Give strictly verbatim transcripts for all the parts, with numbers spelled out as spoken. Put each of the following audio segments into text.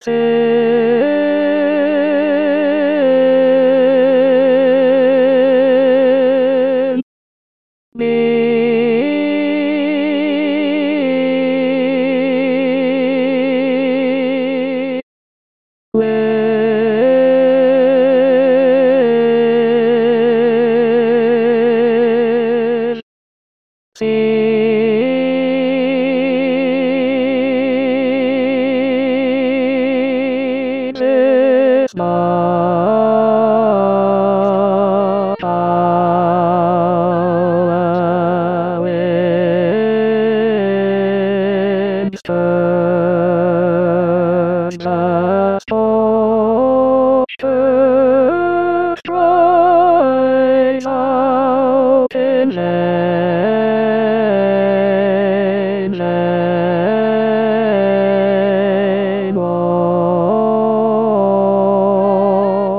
Sin. Me. Live. See. This not how winds turn the storm to strife out in lane, lane one.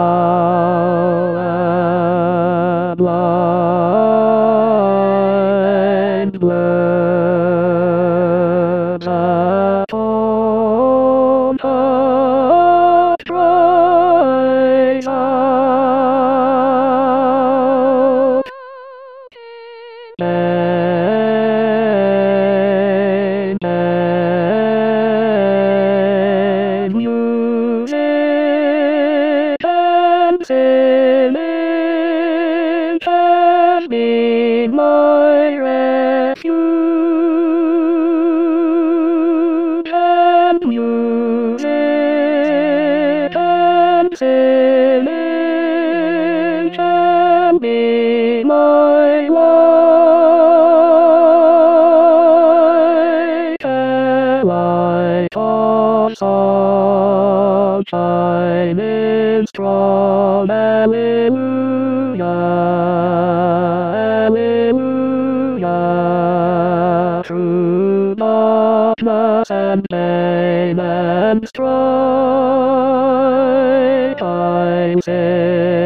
How blind blurs the tone that cries out. Lane, lane, music and singing can be my refuge, and music and singing can be my life. A light of sunshine in strong Alleluia, Alleluia. Through darkness and pain and strife I sing.